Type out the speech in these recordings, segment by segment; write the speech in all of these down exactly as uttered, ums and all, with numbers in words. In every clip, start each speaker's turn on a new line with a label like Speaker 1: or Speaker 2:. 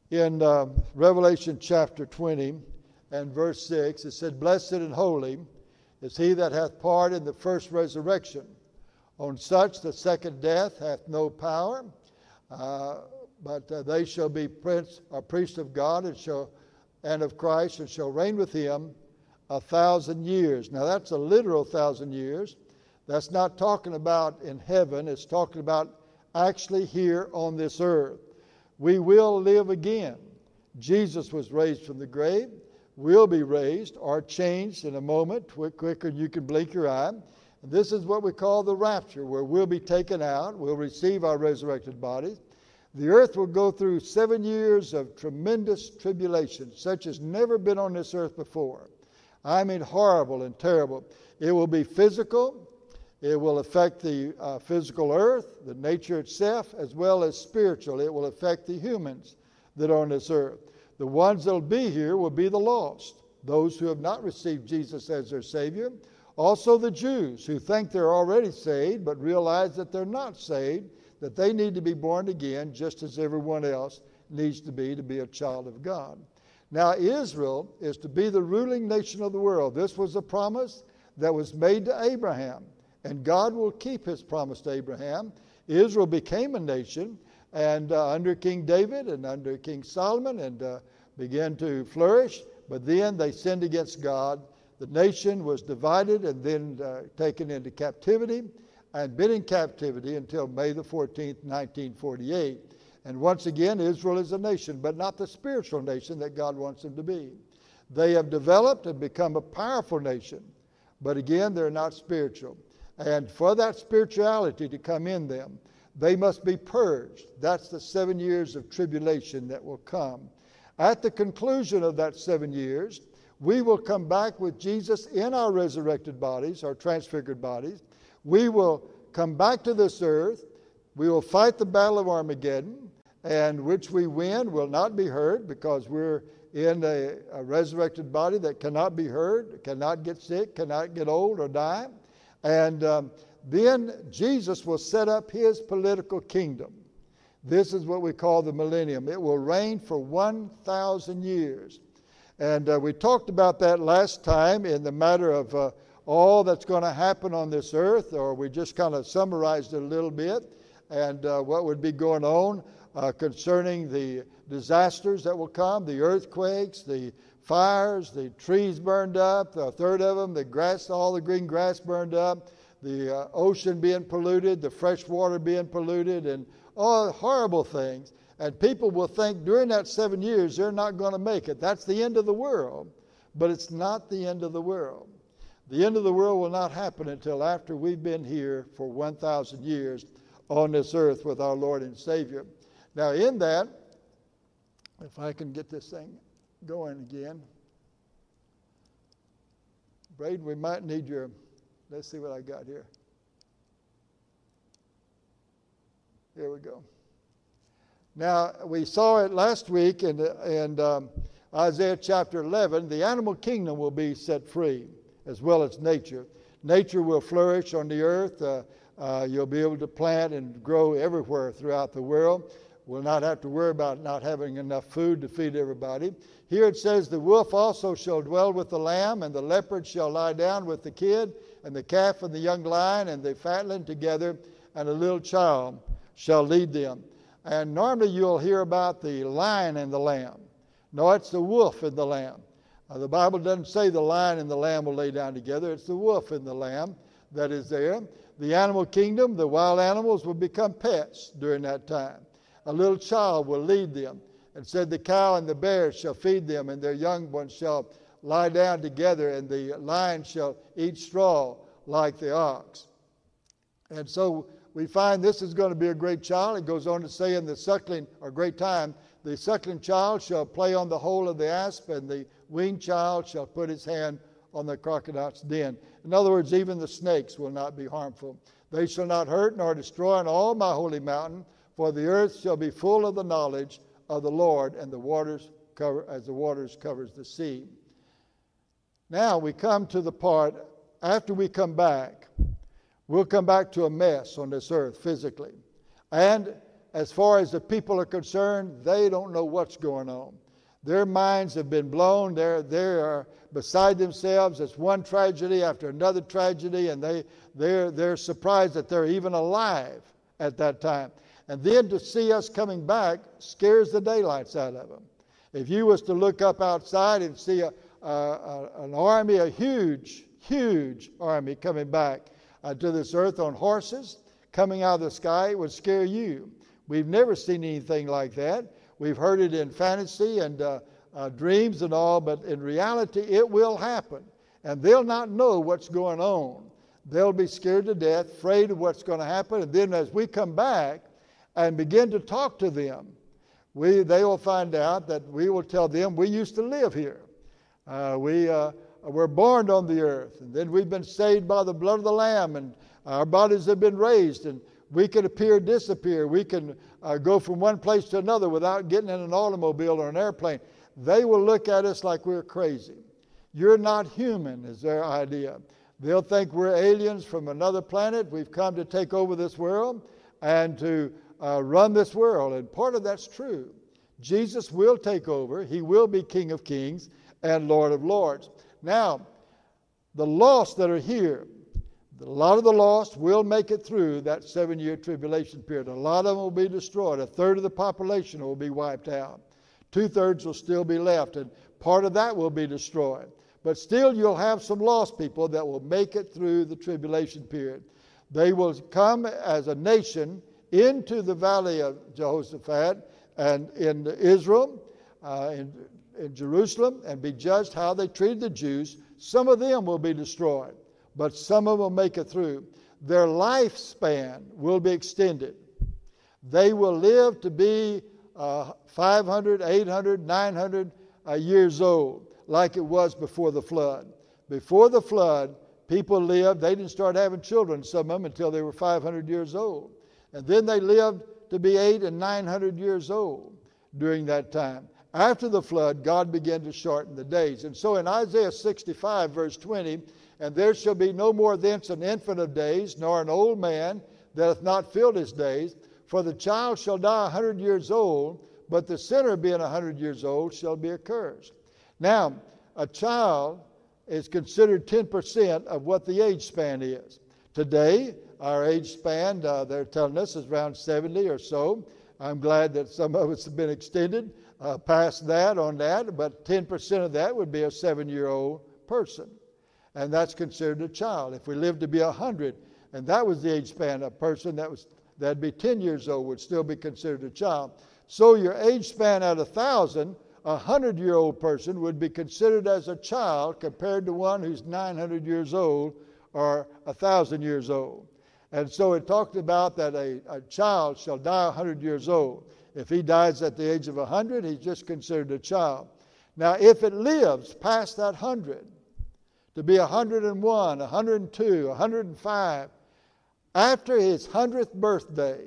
Speaker 1: In uh, Revelation chapter twenty and verse six, it said, "Blessed and holy is he that hath part in the first resurrection. On such the second death hath no power, uh, but uh, they shall be prince or priests of God and shall and of Christ, and shall reign with him a thousand years." Now that's a literal thousand years. That's not talking about in heaven. It's talking about actually here on this earth. We will live again. Jesus was raised from the grave. We'll be raised or changed in a moment, quicker than you can blink your eye. And this is what we call the rapture, where we'll be taken out. We'll receive our resurrected bodies. The earth will go through seven years of tremendous tribulation, such as never been on this earth before. I mean horrible and terrible. It will be physical. It will affect the uh, physical earth, the nature itself, as well as spiritual. It will affect the humans that are on this earth. The ones that will be here will be the lost, those who have not received Jesus as their Savior. Also the Jews who think they're already saved but realize that they're not saved, that they need to be born again just as everyone else needs to be to be a child of God. Now Israel is to be the ruling nation of the world. This was a promise that was made to Abraham, and God will keep his promise to Abraham. Israel became a nation and uh, under King David and under King Solomon and uh, began to flourish, but then they sinned against God. The nation was divided and then uh, taken into captivity and been in captivity until May the fourteenth, nineteen forty-eight. And once again, Israel is a nation, but not the spiritual nation that God wants them to be. They have developed and become a powerful nation, but again, they're not spiritual. And for that spirituality to come in them, they must be purged. That's the seven years of tribulation that will come. At the conclusion of that seven years, we will come back with Jesus in our resurrected bodies, our transfigured bodies. We will come back to this earth. We will fight the battle of Armageddon, and which we win will not be hurt because we're in a, a resurrected body that cannot be hurt, cannot get sick, cannot get old or die. And um, then Jesus will set up his political kingdom. This is what we call the millennium. It will reign for one thousand years. And uh, we talked about that last time in the matter of uh, all that's going to happen on this earth, or we just kind of summarized it a little bit, and uh, what would be going on uh, concerning the disasters that will come, the earthquakes, the fires, the trees burned up, a third of them, the grass, all the green grass burned up, the uh, ocean being polluted, the fresh water being polluted, and all horrible things. And people will think during that seven years they're not going to make it. That's the end of the world. But it's not the end of the world. The end of the world will not happen until after we've been here for one thousand years on this earth with our Lord and Savior. Now in that, if I can get this thing going again. Braden, we might need your, let's see what I got here. Here we go. Now, we saw it last week in, in um, Isaiah chapter eleven. The animal kingdom will be set free, as well as nature. Nature will flourish on the earth. Uh, uh, you'll be able to plant and grow everywhere throughout the world. We'll not have to worry about not having enough food to feed everybody. Here it says, the wolf also shall dwell with the lamb, and the leopard shall lie down with the kid, and the calf and the young lion, and the fatling together, and a little child shall lead them. And normally you'll hear about the lion and the lamb. No, it's the wolf and the lamb. Uh, the Bible doesn't say the lion and the lamb will lay down together. It's the wolf and the lamb that is there. The animal kingdom, the wild animals will become pets during that time. A little child will lead them. And said the cow and the bear shall feed them, and their young ones shall lie down together, and the lion shall eat straw like the ox. And so we find this is going to be a great child. It goes on to say in the suckling, or great time, the suckling child shall play on the hole of the asp, and the weaned child shall put his hand on the crocodile's den. In other words, even the snakes will not be harmful. They shall not hurt nor destroy on all my holy mountain, for the earth shall be full of the knowledge of the Lord, and the waters cover as the waters covers the sea. Now we come to the part, after we come back, we'll come back to a mess on this earth physically. And as far as the people are concerned, they don't know what's going on. Their minds have been blown. They're, they are beside themselves. It's one tragedy after another tragedy, and they, they're, they're surprised that they're even alive at that time. And then to see us coming back scares the daylights out of them. If you was to look up outside and see a, a, a, an army, a huge, huge army coming back uh, to this earth on horses, coming out of the sky, it would scare you. We've never seen anything like that. We've heard it in fantasy and uh, uh, dreams and all, but in reality it will happen. And they'll not know what's going on. They'll be scared to death, afraid of what's going to happen. And then as we come back and begin to talk to them, we they will find out that we will tell them we used to live here. Uh, we uh, were born on the earth, and then we've been saved by the blood of the Lamb, and our bodies have been raised, and we can appear, disappear. We can uh, go from one place to another without getting in an automobile or an airplane. They will look at us like we're crazy. You're not human, is their idea. They'll think we're aliens from another planet. We've come to take over this world and to uh, run this world. And part of that's true. Jesus will take over. He will be King of Kings and Lord of Lords. Now, the lost that are here, a lot of the lost will make it through that seven-year tribulation period. A lot of them will be destroyed. A third of the population will be wiped out. Two-thirds will still be left, and part of that will be destroyed. But still, you'll have some lost people that will make it through the tribulation period. They will come as a nation into the valley of Jehoshaphat and in Israel, uh, in, in Jerusalem, and be judged how they treated the Jews. Some of them will be destroyed, but some of them will make it through. Their lifespan will be extended. They will live to be uh, five hundred, eight hundred, nine hundred uh, years old, like it was before the flood. Before the flood, people lived, they didn't start having children, some of them, until they were five hundred years old. And then they lived to be eight and nine hundred years old during that time. After the flood, God began to shorten the days. And so in Isaiah sixty-five, verse twenty, and there shall be no more thence an infant of days, nor an old man that hath not filled his days. For the child shall die a hundred years old, but the sinner being a hundred years old shall be accursed. Now, a child is considered ten percent of what the age span is. Today, our age span, uh, they're telling us, is around seventy or so. I'm glad that some of us have been extended uh, past that on that, but ten percent of that would be a seven-year-old person. And that's considered a child. If we live to be one hundred, and that was the age span, a person that was that'd be ten years old would still be considered a child. So your age span at one thousand, a hundred-year-old person would be considered as a child compared to one who's nine hundred years old or one thousand years old. And so it talked about that a, a child shall die one hundred years old. If he dies at the age of one hundred, he's just considered a child. Now, if it lives past that one hundred, to be one hundred one, one hundred two, one hundred five, after his hundredth birthday,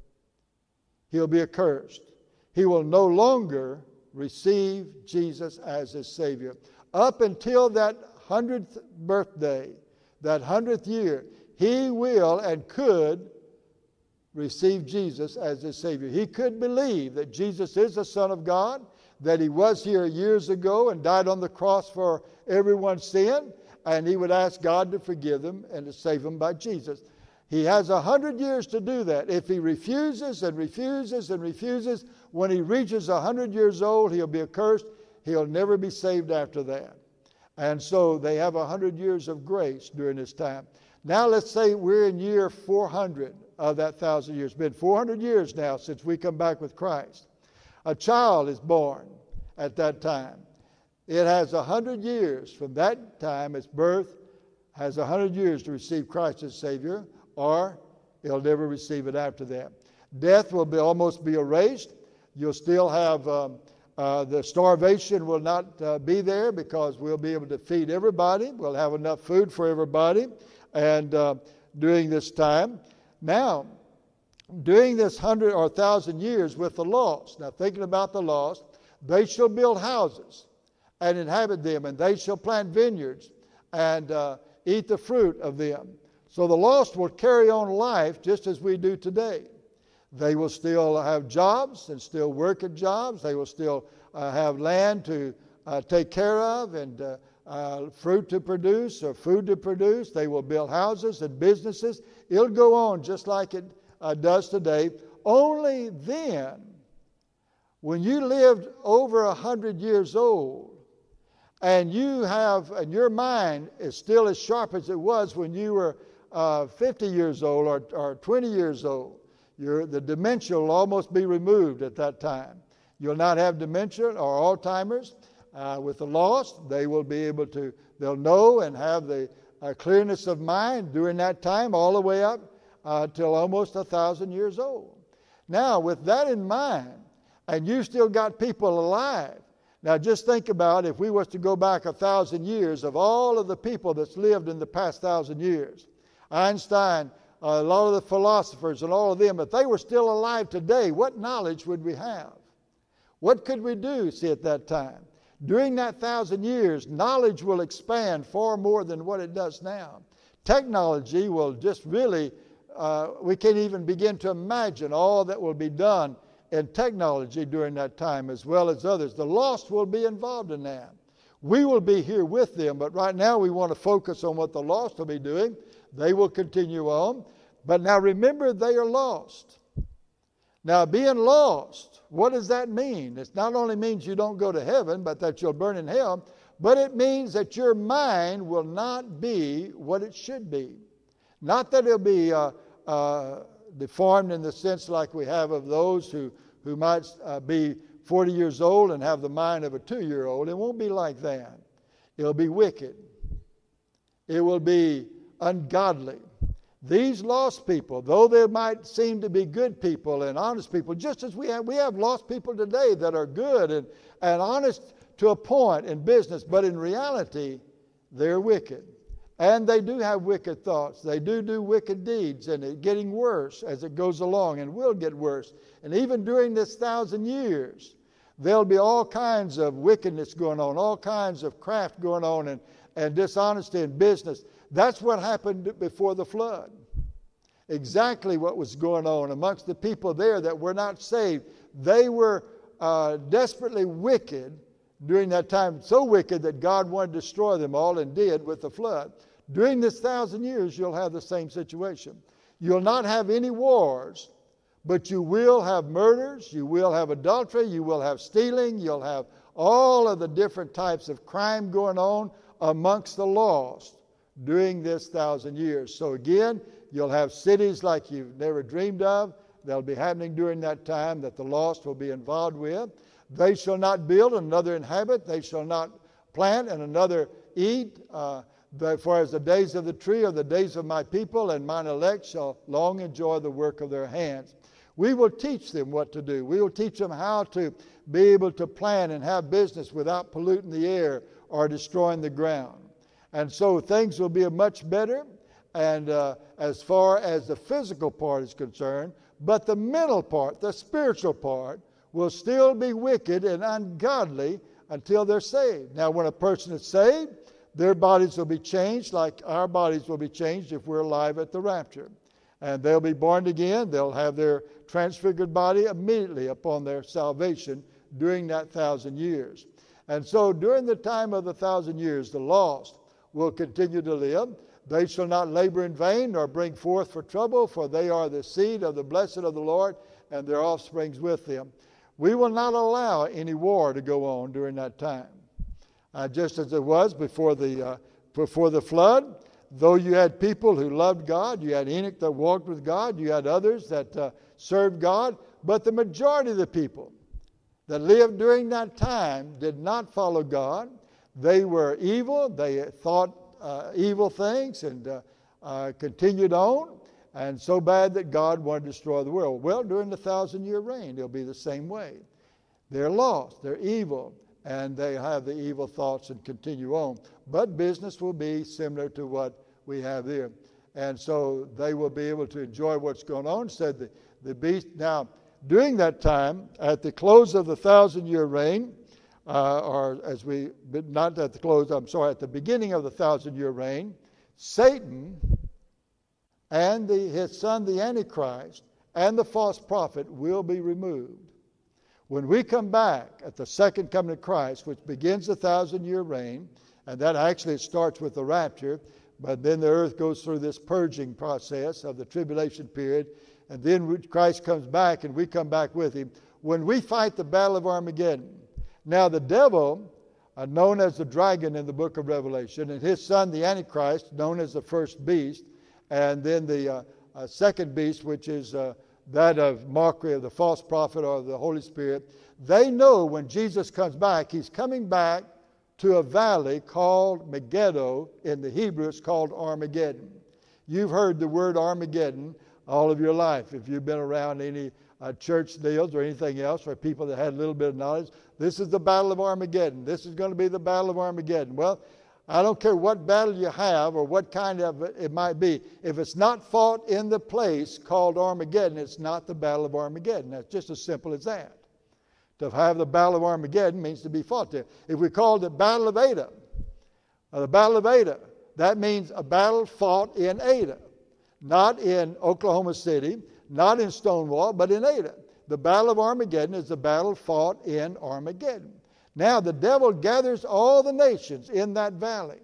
Speaker 1: he'll be accursed. He will no longer receive Jesus as his Savior. Up until that hundredth birthday, that hundredth year, he will and could receive Jesus as his Savior. He could believe that Jesus is the Son of God, that he was here years ago and died on the cross for everyone's sin, and he would ask God to forgive them and to save them by Jesus. He has a hundred years to do that. If he refuses and refuses and refuses, when he reaches a hundred years old, he'll be accursed. He'll never be saved after that. And so they have a hundred years of grace during this time. Now let's say we're in year four hundred of that thousand years. It's been four hundred years now since we come back with Christ. A child is born at that time. It has a hundred years from that time, its birth, has a hundred years to receive Christ as Savior, or it'll never receive it after that. Death will be almost be erased. You'll still have um, uh, the starvation will not uh, be there because we'll be able to feed everybody. We'll have enough food for everybody. And uh, during this time, now, during this hundred or thousand years with the lost, now thinking about the lost, they shall build houses and inhabit them, and they shall plant vineyards and uh, eat the fruit of them. So the lost will carry on life just as we do today. They will still have jobs and still work at jobs. They will still uh, have land to uh, take care of and uh, uh, fruit to produce or food to produce. They will build houses and businesses. It'll go on just like it uh, does today. Only then, when you lived over a hundred years old and you have, and your mind is still as sharp as it was when you were uh, fifty years old or, or twenty years old, Your, the dementia will almost be removed at that time. You'll not have dementia or Alzheimer's. Uh, with the lost, they will be able to, they'll know and have the uh, clearness of mind during that time all the way up uh, till almost a thousand years old. Now, with that in mind, and you still got people alive. Now, just think about if we was to go back a thousand years of all of the people that's lived in the past thousand years. Einstein, Uh, a lot of the philosophers and all of them, if they were still alive today, what knowledge would we have? What could we do, see, at that time? During that thousand years, knowledge will expand far more than what it does now. Technology will just really, uh, we can't even begin to imagine all that will be done in technology during that time, as well as others. The lost will be involved in that. We will be here with them, but right now we want to focus on what the lost will be doing. They will continue on. But now remember, they are lost. Now, being lost, what does that mean? It not only means you don't go to heaven, but that you'll burn in hell, but it means that your mind will not be what it should be. Not that it'll be uh, uh, deformed in the sense like we have of those who, who might uh, be forty years old and have the mind of a two-year-old. It won't be like that. It'll be wicked. It will be ungodly. These lost people, though they might seem to be good people and honest people, just as we have, we have lost people today that are good and, and honest to a point in business, but in reality, they're wicked. And they do have wicked thoughts. They do do wicked deeds, and it's getting worse as it goes along and will get worse. And even during this thousand years, there'll be all kinds of wickedness going on, all kinds of craft going on, and, and dishonesty in business. That's what happened before the flood. Exactly what was going on amongst the people there that were not saved. They were uh, desperately wicked during that time, so wicked that God wanted to destroy them all and did with the flood. During this thousand years, you'll have the same situation. You'll not have any wars, but you will have murders, you will have adultery, you will have stealing, you'll have all of the different types of crime going on amongst the lost during this thousand years. So again, you'll have cities like you've never dreamed of. They'll be happening during that time that the lost will be involved with. They shall not build and another inhabit. They shall not plant and another eat. Uh, for as the days of the tree are the days of my people, and mine elect shall long enjoy the work of their hands. We will teach them what to do. We will teach them how to be able to plant and have business without polluting the air or destroying the ground. And so things will be much better and uh, as far as the physical part is concerned, but the mental part, the spiritual part, will still be wicked and ungodly until they're saved. Now, when a person is saved, their bodies will be changed like our bodies will be changed if we're alive at the rapture. And they'll be born again. They'll have their transfigured body immediately upon their salvation during that thousand years. And so during the time of the thousand years, the lost will continue to live. They shall not labor in vain nor bring forth for trouble, for they are the seed of the blessed of the Lord, and their offsprings with them. We will not allow any war to go on during that time. Uh, just as it was before the, uh, before the flood, though you had people who loved God, you had Enoch that walked with God, you had others that uh, served God, but the majority of the people that lived during that time did not follow God. They were evil. They thought uh, evil things and uh, uh, continued on, and so bad that God wanted to destroy the world. Well, during the thousand-year reign, it'll be the same way. They're lost. They're evil, and they have the evil thoughts and continue on. But business will be similar to what we have there. And so they will be able to enjoy what's going on, said the, the beast. Now, during that time, at the close of the thousand-year reign, Uh, or as we, not at the close, I'm sorry, at the beginning of the thousand-year reign, Satan and the, his son, the Antichrist, and the false prophet will be removed. When we come back at the second coming of Christ, which begins the thousand-year reign, and that actually starts with the rapture, but then the earth goes through this purging process of the tribulation period, and then Christ comes back and we come back with him. When we fight the battle of Armageddon, now the devil, uh, known as the dragon in the book of Revelation, and his son the Antichrist, known as the first beast, and then the uh, uh, second beast, which is uh, that of mockery of the false prophet or the Holy Spirit, they know when Jesus comes back, he's coming back to a valley called Megiddo. In the Hebrew, it's called Armageddon. You've heard the word Armageddon all of your life. If you've been around any uh, church deals or anything else, or people that had a little bit of knowledge, this is the battle of Armageddon. This is going to be the battle of Armageddon. Well, I don't care what battle you have or what kind of it might be. If it's not fought in the place called Armageddon, it's not the battle of Armageddon. That's just as simple as that. To have the battle of Armageddon means to be fought there. If we called it Battle of Ada, or the Battle of Ada, that means a battle fought in Ada. Not in Oklahoma City, not in Stonewall, but in Ada. The Battle of Armageddon is the battle fought in Armageddon. Now the devil gathers all the nations in that valley.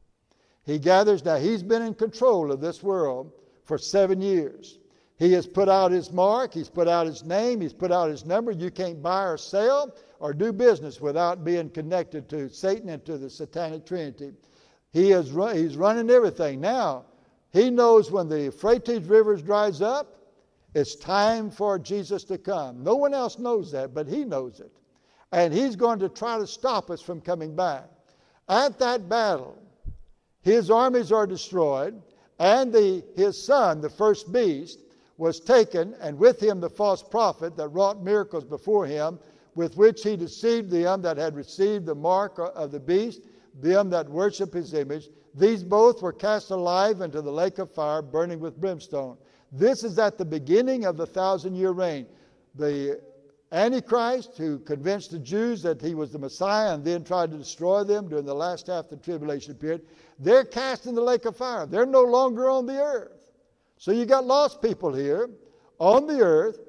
Speaker 1: He gathers, now he's been in control of this world for seven years. He has put out his mark, he's put out his name, he's put out his number. You can't buy or sell or do business without being connected to Satan and to the satanic trinity. He is run, he's running everything. Now, he knows when the Euphrates River dries up, it's time for Jesus to come. No one else knows that, but he knows it. And he's going to try to stop us from coming back. At that battle, his armies are destroyed, and the, his son, the first beast, was taken, and with him the false prophet that wrought miracles before him, with which he deceived them that had received the mark of the beast, them that worship his image. These both were cast alive into the lake of fire, burning with brimstone. This is at the beginning of the thousand-year reign. The Antichrist, who convinced the Jews that he was the Messiah and then tried to destroy them during the last half of the tribulation period, they're cast in the lake of fire. They're no longer on the earth. So you got lost people here on the earth.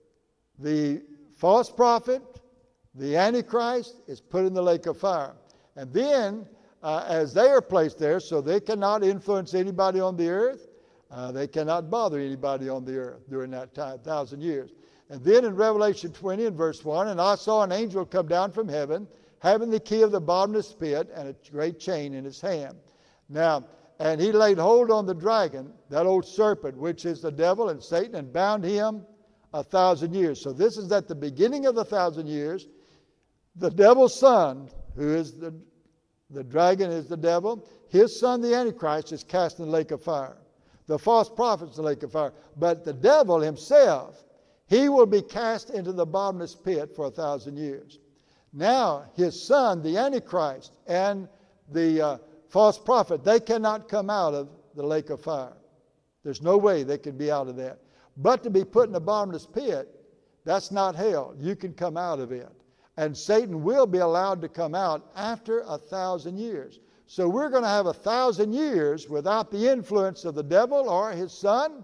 Speaker 1: The false prophet, the Antichrist, is put in the lake of fire. And then, uh, as they are placed there, so they cannot influence anybody on the earth, uh, they cannot bother anybody on the earth during that time, thousand years. And then in Revelation twenty and verse one, and I saw an angel come down from heaven, having the key of the bottomless pit and a great chain in his hand. Now, and he laid hold on the dragon, that old serpent, which is the devil and Satan, and bound him a thousand years. So this is at the beginning of the thousand years. The devil's son, who is the, the dragon is the devil, his son, the Antichrist, is cast in the lake of fire. The false prophet is the lake of fire. But the devil himself, he will be cast into the bottomless pit for a thousand years. Now, his son, the Antichrist, and the uh, false prophet, they cannot come out of the lake of fire. There's no way they can be out of that. But to be put in the bottomless pit, that's not hell. You can come out of it. And Satan will be allowed to come out after a thousand years. So we're going to have a thousand years without the influence of the devil or his son,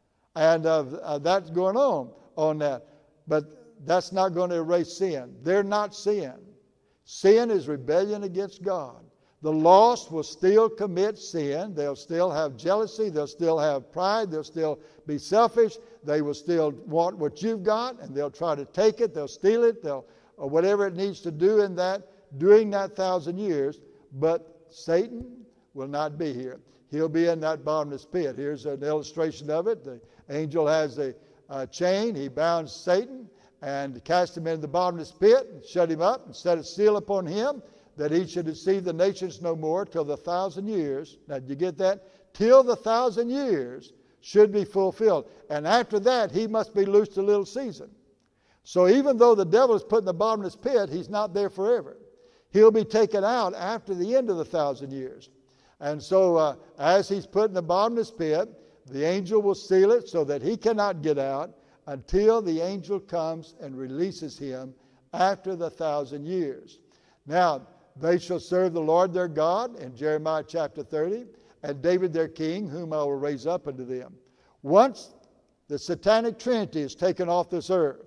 Speaker 1: and uh, uh, that's going on on that. But that's not going to erase sin. They're not sin. Sin is rebellion against God. The lost will still commit sin. They'll still have jealousy. They'll still have pride. They'll still be selfish. They will still want what you've got, and they'll try to take it. They'll steal it. They'll or whatever it needs to do in that during that thousand years. But Satan will not be here. He'll be in that bottomless pit. Here's an illustration of it. The angel has a, a chain. He bound Satan and cast him into the bottomless pit and shut him up and set a seal upon him that he should deceive the nations no more till the thousand years. Now, did you get that? Till the thousand years should be fulfilled. And after that, he must be loosed a little season. So even though the devil is put in the bottomless pit, he's not there forever. He'll be taken out after the end of the thousand years. And so uh, as he's put in the bottomless pit, the angel will seal it so that he cannot get out until the angel comes and releases him after the thousand years. Now, they shall serve the Lord their God in Jeremiah chapter thirty, and David their king, whom I will raise up unto them. Once The satanic trinity is taken off this earth.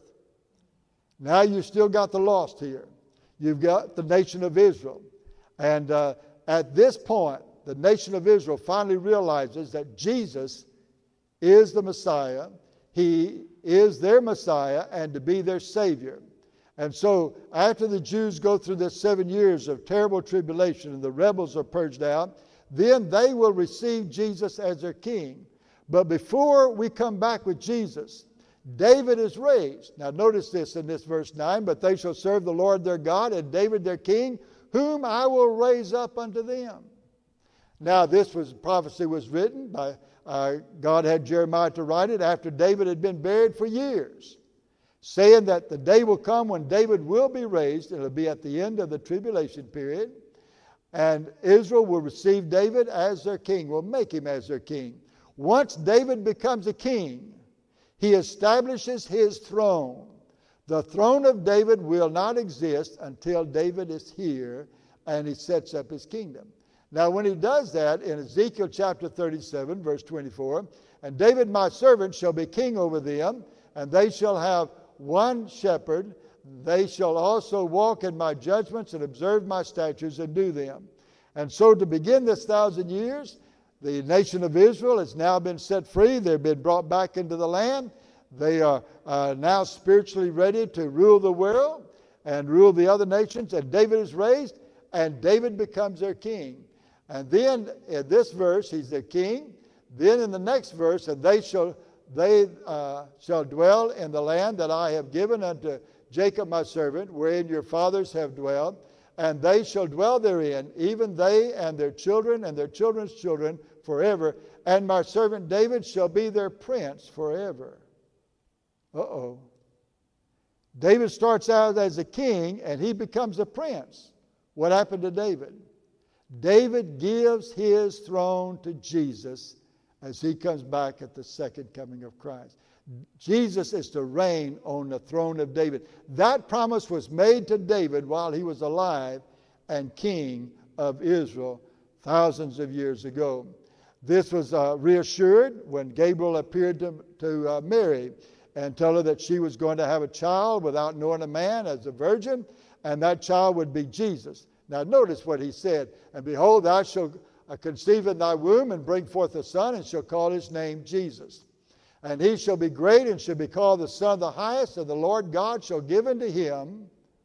Speaker 1: Now you've still got the lost here. You've got the nation of Israel. And uh, at this point, the nation of Israel finally realizes that Jesus is the Messiah. He is their Messiah and to be their Savior. And so after the Jews go through this seven years of terrible tribulation and the rebels are purged out, then they will receive Jesus as their king. But before we come back with Jesus, David is raised. Now notice this in this verse nine, but they shall serve the Lord their God and David their king, whom I will raise up unto them. Now this was prophecy was written by uh, God had Jeremiah to write it after David had been buried for years, saying that the day will come when David will be raised. It'll be at the end of the tribulation period, and Israel will receive David as their king, will make him as their king. Once David becomes a king, he establishes his throne. The throne of David will not exist until David is here and he sets up his kingdom. Now when he does that, in Ezekiel chapter thirty-seven, verse twenty-four, and David my servant shall be king over them, and they shall have one shepherd. They shall also walk in my judgments and observe my statutes and do them. And so to begin this thousand years, the nation of Israel has now been set free. They've been brought back into the land. They are uh, now spiritually ready to rule the world and rule the other nations. And David is raised, and David becomes their king. And then in this verse, he's their king. Then in the next verse, and they shall they uh, shall dwell in the land that I have given unto Jacob my servant, wherein your fathers have dwelled, and they shall dwell therein, even they and their children and their children's children forever, and my servant David shall be their prince forever. Uh-oh. David starts out as a king, and he becomes a prince. What happened to David? David gives his throne to Jesus as he comes back at the second coming of Christ. Jesus is to reign on the throne of David. That promise was made to David while he was alive and king of Israel thousands of years ago. This was uh, reassured when Gabriel appeared to, to uh, Mary and told her that she was going to have a child without knowing a man as a virgin, and that child would be Jesus. Now notice what he said. And behold, thou shalt conceive in thy womb and bring forth a son, and shall call his name Jesus. And he shall be great and shall be called the Son of the Highest, and the Lord God shall give unto him,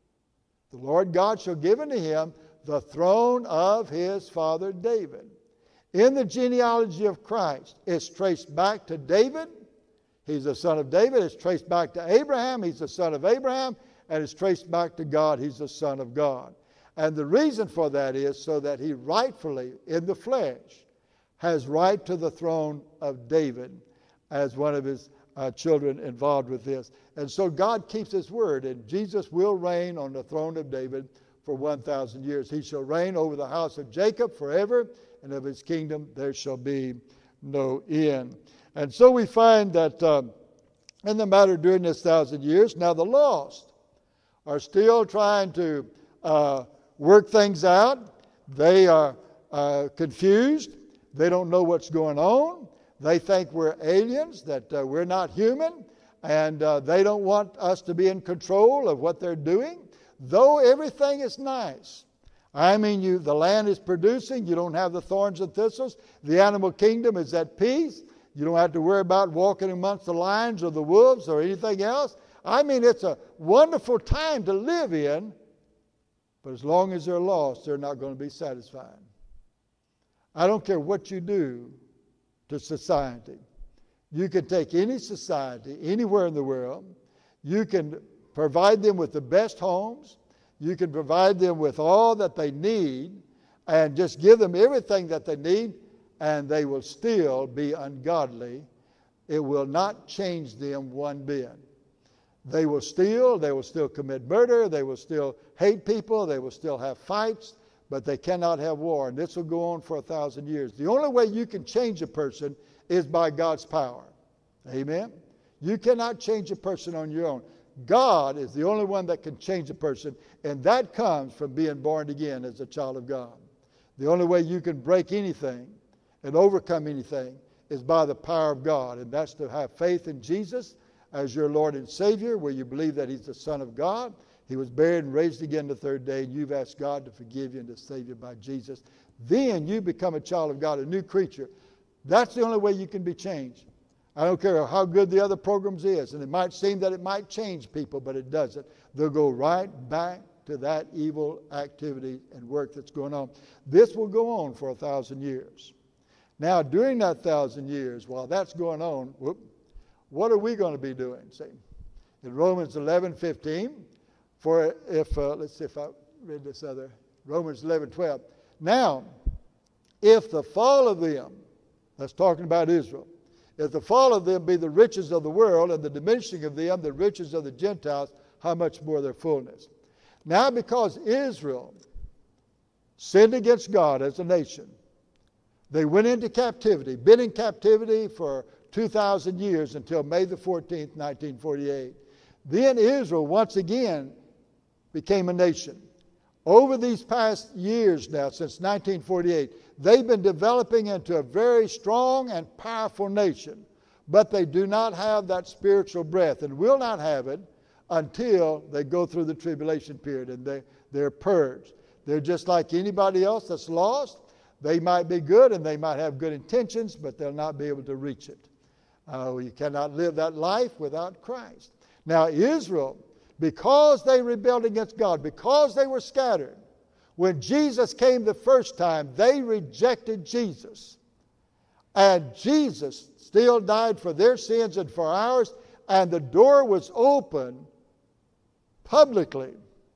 Speaker 1: the Lord God shall give unto him the throne of his father David. In the genealogy of Christ, it's traced back to David. He's the son of David. It's traced back to Abraham. He's the son of Abraham. And it's traced back to God. He's the son of God. And the reason for that is so that he rightfully, in the flesh, has right to the throne of David as one of his uh, children involved with this. And so God keeps his word, and Jesus will reign on the throne of David for one thousand years. He shall reign over the house of Jacob forever, and of his kingdom there shall be no end. And so we find that um, in the matter during this thousand years, now the lost are still trying to uh, work things out. They are uh, confused. They don't know what's going on. They think we're aliens, that uh, we're not human, and uh, they don't want us to be in control of what they're doing, though everything is nice. I mean, you, the land is producing. You don't have the thorns and thistles. The animal kingdom is at peace. You don't have to worry about walking amongst the lions or the wolves or anything else. I mean, it's a wonderful time to live in, but as long as they're lost, they're not going to be satisfied. I don't care what you do to society. You can take any society, anywhere in the world. You can provide them with the best homes. You can provide them with all that they need and just give them everything that they need, and they will still be ungodly. It will not change them one bit. They will steal, they will still commit murder, they will still hate people, they will still have fights, but they cannot have war. And this will go on for a thousand years. The only way you can change a person is by God's power. Amen? You cannot change a person on your own. God is the only one that can change a person, and that comes from being born again as a child of God. The only way you can break anything and overcome anything is by the power of God. And that's to have faith in Jesus as your Lord and Savior, where you believe that He's the Son of God. He was buried and raised again the third day, and you've asked God to forgive you and to save you by Jesus. Then you become a child of God, a new creature. That's the only way you can be changed. I don't care how good the other programs is, and it might seem that it might change people, but it doesn't. They'll go right back to that evil activity and work that's going on. This will go on for a thousand years. Now, during that thousand years, while that's going on, whoop, what are we going to be doing? See, in Romans eleven fifteen, for if, uh, let's see if I read this other, Romans eleven twelve. Now, if the fall of them, that's talking about Israel, if the fall of them be the riches of the world, and the diminishing of them the riches of the Gentiles, how much more their fullness? Now, because Israel sinned against God as a nation, they went into captivity, been in captivity for two thousand years until May the fourteenth, nineteen forty-eight. Then Israel once again became a nation. Over these past years now, since nineteen forty-eight, they've been developing into a very strong and powerful nation, but they do not have that spiritual breath and will not have it until they go through the tribulation period and they, they're purged. They're just like anybody else that's lost. They might be good and they might have good intentions, but they'll not be able to reach it. Uh, you cannot live that life without Christ. Now, Israel, because they rebelled against God, because they were scattered, when Jesus came the first time, they rejected Jesus. And Jesus still died for their sins and for ours, and the door was open publicly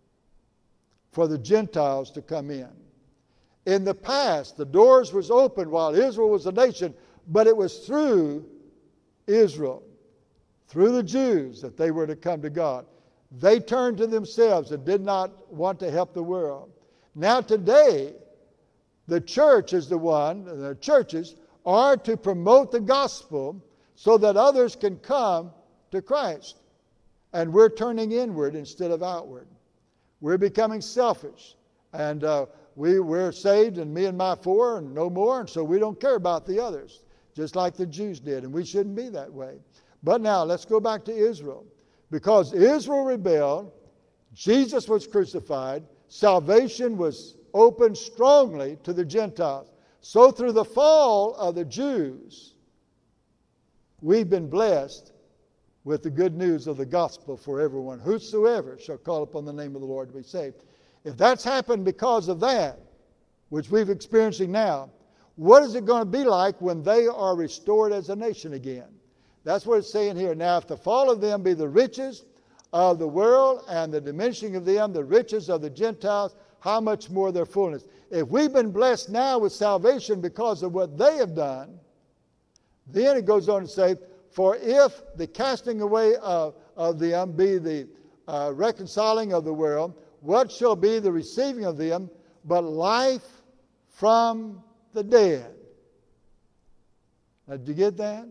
Speaker 1: for the Gentiles to come in. In the past, the doors was open while Israel was a nation, but it was through Israel, through the Jews, that they were to come to God. They turned to themselves and did not want to help the world. Now today, the church is the one, the churches are to promote the gospel so that others can come to Christ. And we're turning inward instead of outward. We're becoming selfish. And uh, we, we're saved, and me and my four, and no more, and so we don't care about the others, just like the Jews did, and we shouldn't be that way. But now, let's go back to Israel. Because Israel rebelled, Jesus was crucified, salvation was opened strongly to the Gentiles. So through the fall of the Jews, we've been blessed with the good news of the gospel for everyone. Whosoever shall call upon the name of the Lord to be saved. If that's happened because of that, which we're experiencing now, what is it going to be like when they are restored as a nation again? That's what it's saying here. Now, if the fall of them be the riches of the world, and the diminishing of them the riches of the Gentiles, how much more their fullness? If we've been blessed now with salvation because of what they have done, then it goes on to say, for if the casting away of, of them be the uh, reconciling of the world, what shall be the receiving of them but life from the dead? Now, did you get that?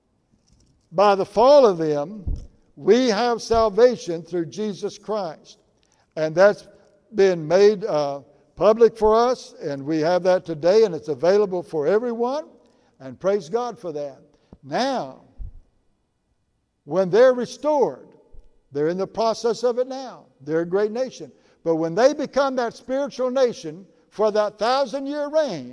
Speaker 1: By the fall of them, we have salvation through Jesus Christ. And that's been made uh, public for us, and we have that today, and it's available for everyone, and praise God for that. Now, when they're restored, they're in the process of it now. They're a great nation. But when they become that spiritual nation for that thousand-year reign,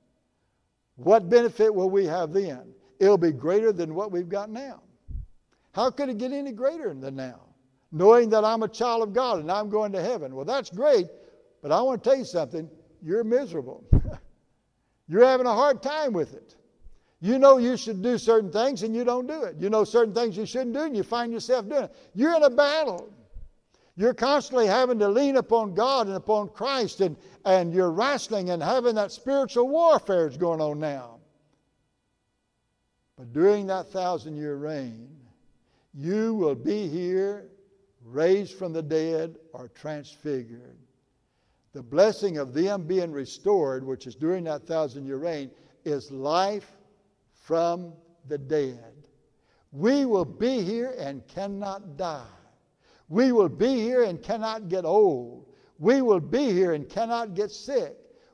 Speaker 1: what benefit will we have then? It'll be greater than what we've got now. How could it get any greater than now? Knowing that I'm a child of God and I'm going to heaven. Well, that's great, but I want to tell you something. You're miserable. You're having a hard time with it. You know you should do certain things and you don't do it. You know certain things you shouldn't do and you find yourself doing it. You're in a battle. You're constantly having to lean upon God and upon Christ, and, and you're wrestling and having that spiritual warfare is going on now. But during that thousand-year reign, you will be here raised from the dead or transfigured. The blessing of them being restored, which is during that thousand-year reign, is life from the dead. We will be here and cannot die. We will be here and cannot get old. We will be here and cannot get sick.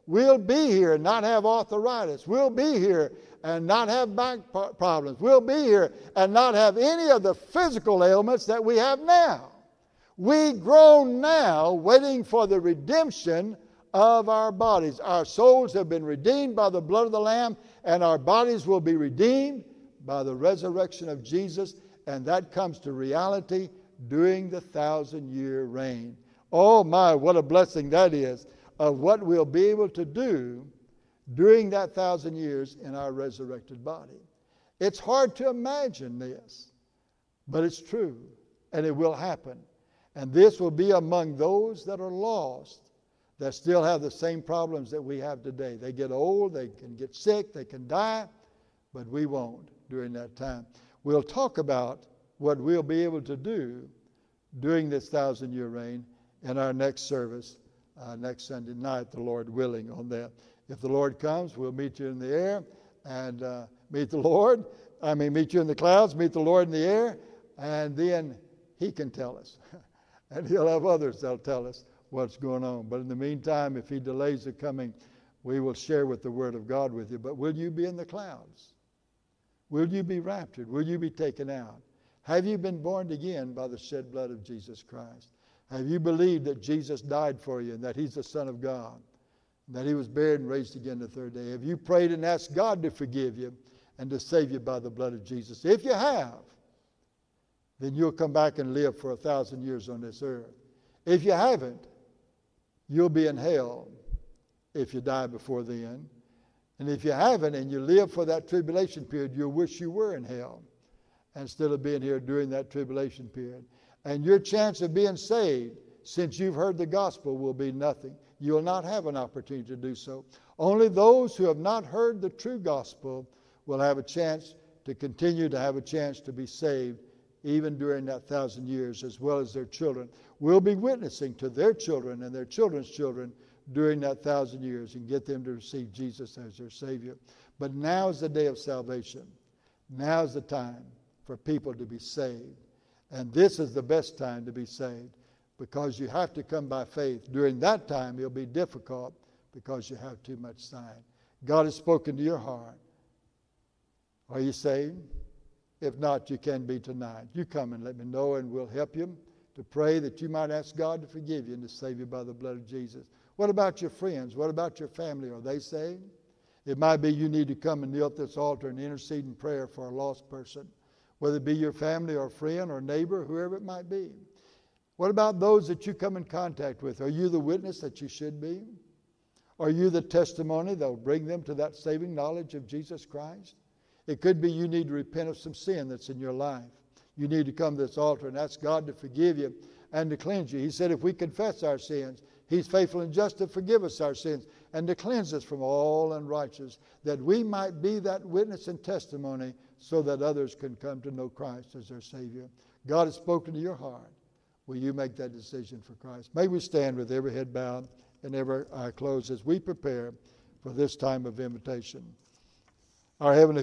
Speaker 1: We'll be here and not have arthritis. We'll be here and not have back problems. We'll be here and not have any of the physical ailments that we have now. We groan now waiting for the redemption of our bodies. Our souls have been redeemed by the blood of the Lamb, and our bodies will be redeemed by the resurrection of Jesus, and that comes to reality during the thousand-year reign. Oh my, what a blessing that is of what we'll be able to do during that thousand years in our resurrected body. It's hard to imagine this, but it's true, and it will happen. And this will be among those that are lost, that still have the same problems that we have today. They get old, they can get sick, they can die, but we won't during that time. We'll talk about what we'll be able to do during this thousand-year reign in our next service, uh, next Sunday night, the Lord willing, on that. If the Lord comes, we'll meet you in the air and uh, meet the Lord. I mean, meet you in the clouds, meet the Lord in the air, and then He can tell us. And He'll have others that'll tell us what's going on. But in the meantime, if He delays the coming, we will share with the Word of God with you. But will you be in the clouds? Will you be raptured? Will you be taken out? Have you been born again by the shed blood of Jesus Christ? Have you believed that Jesus died for you and that He's the Son of God, and that He was buried and raised again the third day? Have you prayed and asked God to forgive you and to save you by the blood of Jesus? If you have, then you'll come back and live for a thousand years on this earth. If you haven't, you'll be in hell if you die before then. And if you haven't and you live for that tribulation period, you'll wish you were in hell instead of being here during that tribulation period. And your chance of being saved, since you've heard the gospel, will be nothing. You'll not have an opportunity to do so. Only those who have not heard the true gospel will have a chance to continue to have a chance to be saved even during that thousand years, as well as their children. We'll be witnessing to their children and their children's children during that thousand years and get them to receive Jesus as their Savior. But now is the day of salvation. Now is the time for people to be saved. And this is the best time to be saved, because you have to come by faith. During that time, it'll be difficult because you have too much sign. God has spoken to your heart. Are you saved? If not, you can be tonight. You come and let me know, and we'll help you to pray that you might ask God to forgive you and to save you by the blood of Jesus. What about your friends? What about your family? Are they saved? It might be you need to come and kneel at this altar and intercede in prayer for a lost person, whether it be your family or friend or neighbor, whoever it might be. What about those that you come in contact with? Are you the witness that you should be? Are you the testimony that will bring them to that saving knowledge of Jesus Christ? It could be you need to repent of some sin that's in your life. You need to come to this altar and ask God to forgive you and to cleanse you. He said if we confess our sins, He's faithful and just to forgive us our sins and to cleanse us from all unrighteousness, that we might be that witness and testimony so that others can come to know Christ as their Savior. God has spoken to your heart. Will you make that decision for Christ? May we stand with every head bowed and every eye closed as we prepare for this time of invitation. Our Heavenly